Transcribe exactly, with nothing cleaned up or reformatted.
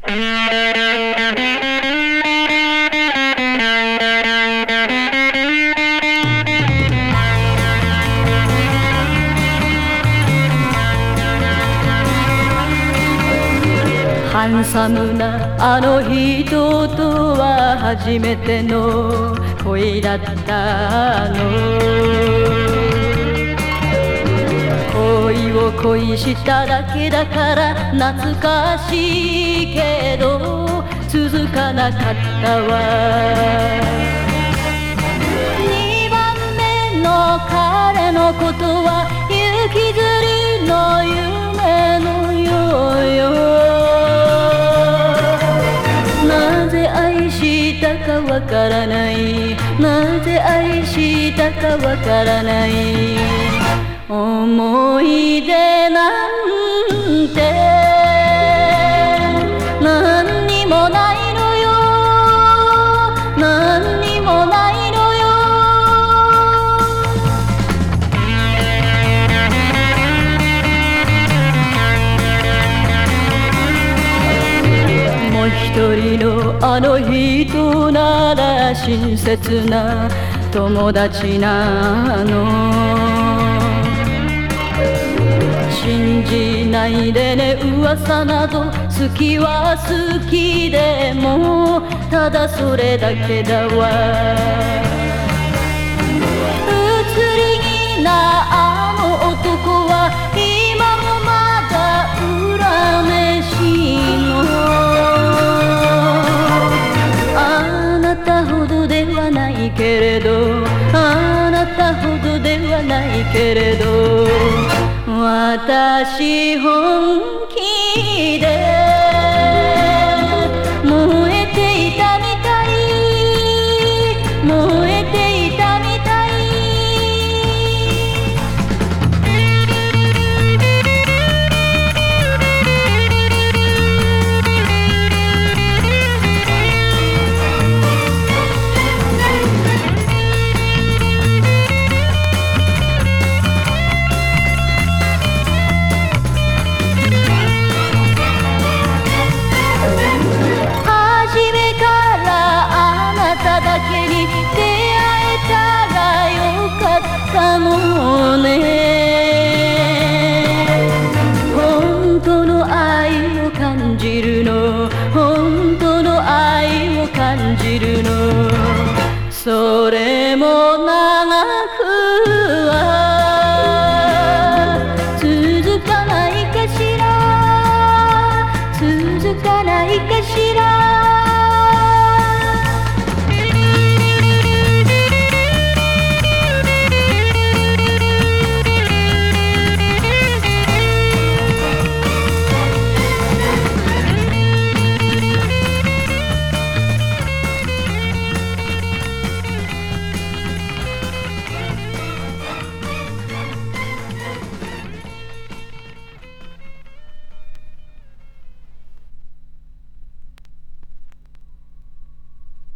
ハンサムなあの人とは初めての恋だったの。恋を恋しただけだから懐かしいけど続かなかったわ。にばんめの彼のことは行きずりの夢のようよ。なぜ愛したかわからない、なぜ愛したかわからない、思い出なんて何にもないのよ、何にもないのよ。もう一人のあの人なら親切な友達なの。信じないでね噂など、好きは好きでもただそれだけだわ。移り気なあの男は今もまだ恨めしいの。あなたほどではないけれど、あなたほどではないけれど、私本気で燃えていたみたい、燃えていたみたい。本当の愛を感じるの、本当の愛を感じるの、それも長くは続かないかしら、続かないかしら。